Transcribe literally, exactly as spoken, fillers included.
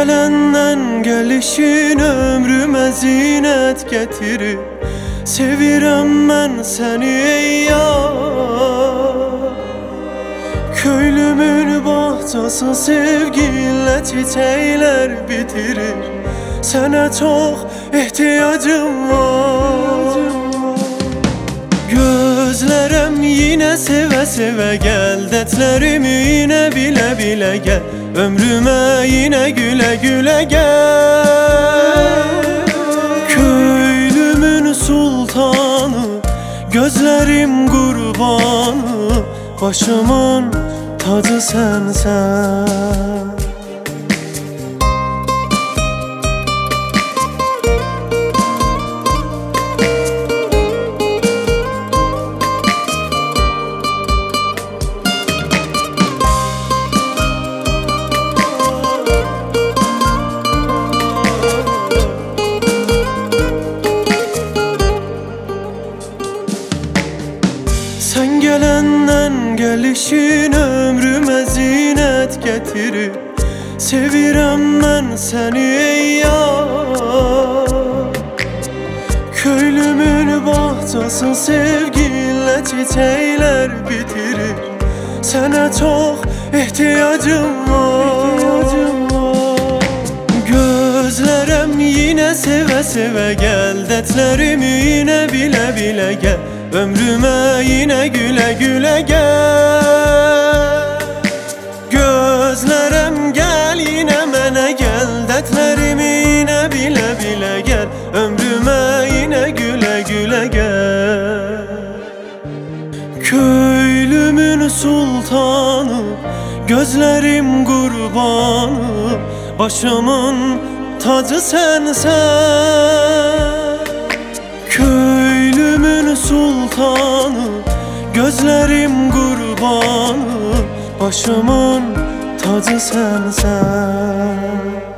gelenden gelişin ömrüme zinet getirir. Sevirəm mən seni ey yar. Köylümün bahçası sevgiyle çiçekler bitirir. Sana çok ihtiyacım var. Gözlerem yine seve seve gel, dertlerimi yine bile bile gel. Ömrüme yine güle güle gel. Köylümün sultanı, gözlerim kurbanı, başımın tacı sensen. Sen gelenden gelişin ömrüme zinet getirir. Sevirəm mən seni ey yar. Köylümün bahçası sevgiyle çiçekler bitirir. Sana çok ihtiyacım var. Gözlerem yine seve seve gel, dertlerimi yine bile bile gel. Ömrüme yine güle güle gel. Gözlerem gel yine mene gel, dertlerimi yine bile bile gel. Ömrüme yine güle güle gel. Köylümün sultanı, gözlerim kurbanı, başımın tacı sensen. Köylümün sultanı, gözlerim kurbanı, başımın tacı sensen.